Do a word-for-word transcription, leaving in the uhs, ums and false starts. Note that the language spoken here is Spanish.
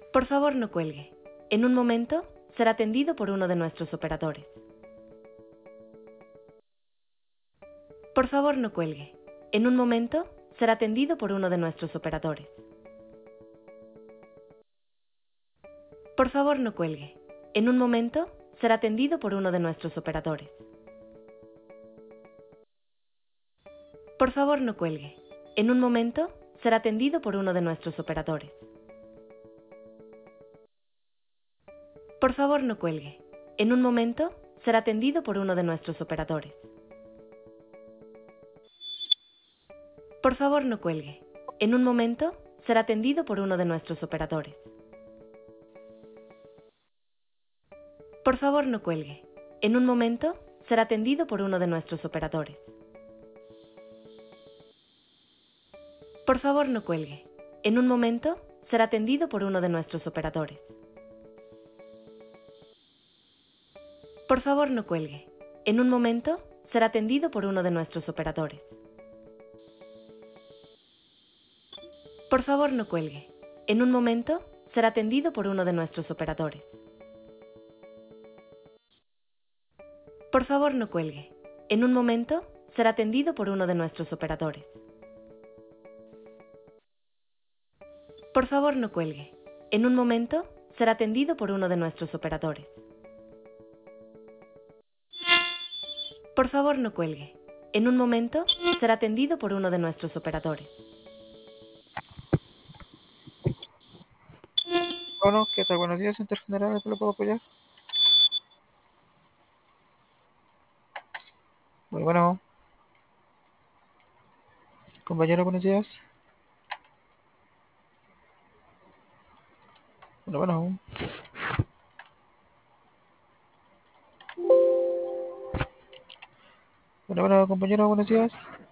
Por favor, no cuelgue. En un momento será atendido por uno de nuestros operadores. Por favor, no cuelgue. En un momento será atendido por uno de nuestros operadores. Por favor, no cuelgue. En un momento será atendido por uno de nuestros operadores. Por favor, no cuelgue. En un momento será atendido por uno de nuestros operadores. Por favor, no cuelgue. En un momento será atendido por uno de nuestros operadores. Por favor, no cuelgue. En un momento será atendido por uno de nuestros operadores. Por favor, no cuelgue. En un momento será atendido por uno de nuestros operadores. Por favor, no cuelgue. En un momento será atendido por uno de nuestros operadores. Por favor, no cuelgue. En un momento será atendido por uno de nuestros operadores. Por favor, no cuelgue. En un momento será atendido por uno de nuestros operadores. Por favor, no cuelgue. En un momento será atendido por uno de nuestros operadores. Por favor, no cuelgue. En un momento será atendido por uno de nuestros operadores. Por favor, no cuelgue. En un momento será atendido por uno de nuestros operadores. Bueno, ¿qué tal? Buenos días, Centro General, ¿en qué lo puedo apoyar? Muy bueno. Compañero, buenos días. Bueno, bueno. Bueno, bueno, compañero, buenos días.